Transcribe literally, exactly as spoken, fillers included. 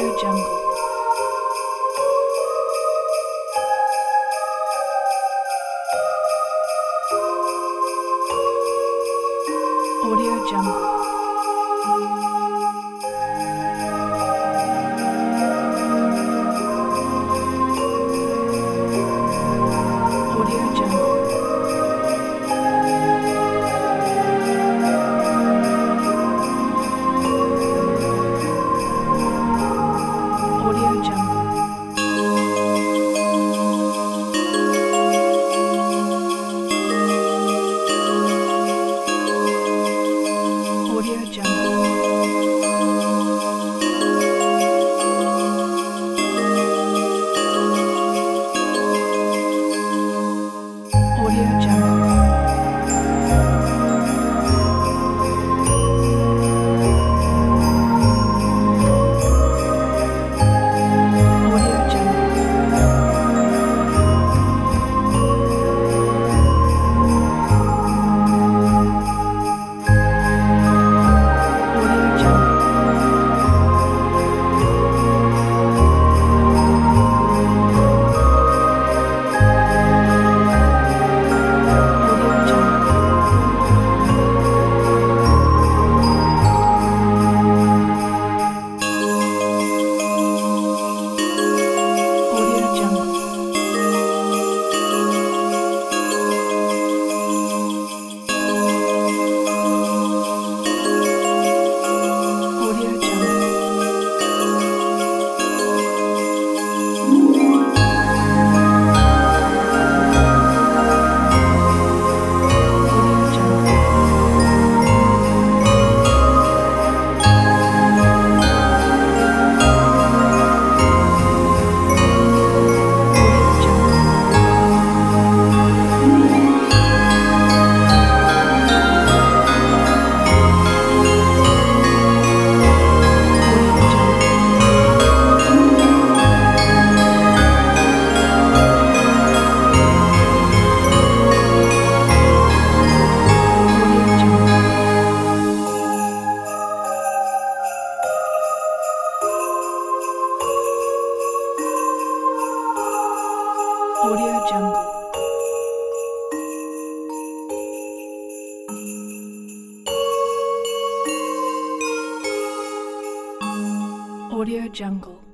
Audio Jungle. Audio Jungle. Audio Jungle. Audio Jungle. Audio Jungle. Audio Jungle. Audio Jungle. Audio Jungle. Audio Jungle. Audio Jungle. Audio Jungle. Audio Jungle. Audio Jungle. Audio Jungle. Audio Jungle. Audio Jungle. Audio Jungle.